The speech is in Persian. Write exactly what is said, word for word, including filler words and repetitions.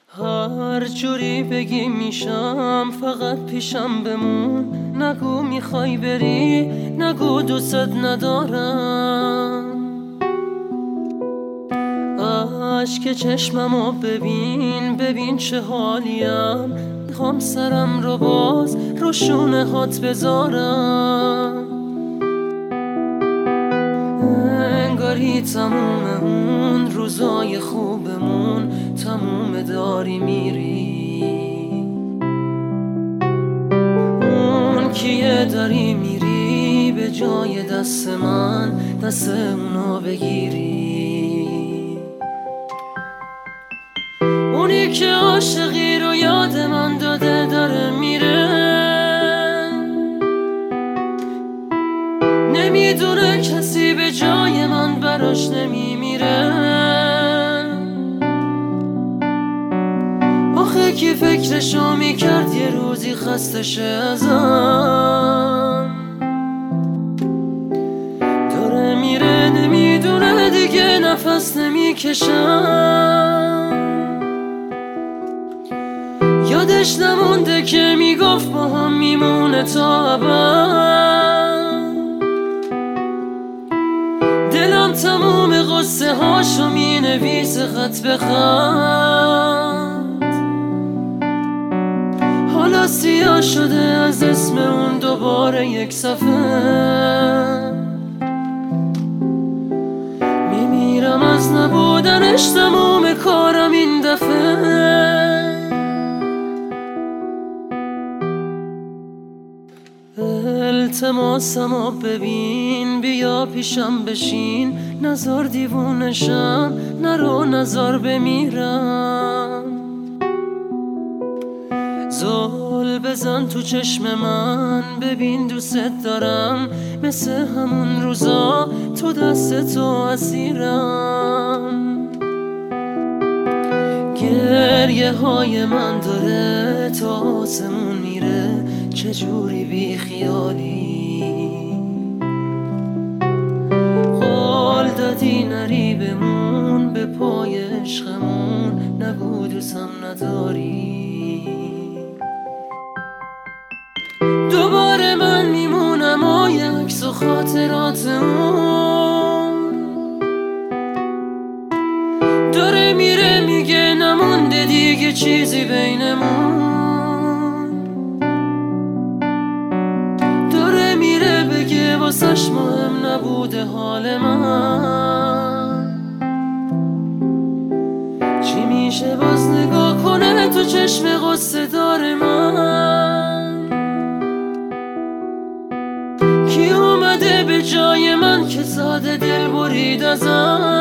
هر جوری بگی میشم، فقط پیشم بمون. نگو میخوای بری، نگو دوست ندارم. اشک چشممو ببین، ببین چه حالیم. میخوام سرم رو باز رو شونه هات بذارم. انگاری تموم اون روزای خوبمون تموم داری میری. اون کیه داری میری به جای دست من، دست اونو بگیری. اونی که عاشقی رو یاد من داده داره میره. نمیدونه کسی به جای من براش نمیمیره. آخه کی فکرشو میکرد یه روزی خسته شه ازم. داره میره نمیدونه دیگه نفس نمیکشم. یادش نمونده که میگفت با هم میمونه تا ابد. دلم تموم قصه هاشو مینویسه خط به خط. حالا سیاه شده از اسم اون دوباره یک صفحه. میمیرم از نبودنش، تموم کارم این دفعه. التماسمو ببین، بیا پیشم بشین. نزار دیوونشم، نرو نزار بمیرم. زل بزن تو چشم من، ببین دوست دارم. مثل همون روزا تو دست تو اسیرم. گریه های من داره تا آسمون میره، چجوری بی خیالی. قول دادی نری بمون به پای عشقمون، نگو دوستم نداری. دوباره من میمونم و یه عکس و خاطرات اون. داره میره میگه نمونده دیگه چیزی بینمون. داره میره بگه واسش مهم نبوده حال من. چی میشه باز نگاه کنه تو چشم غصه دار من. کی اومده به جای من که ساده دل برید ازم.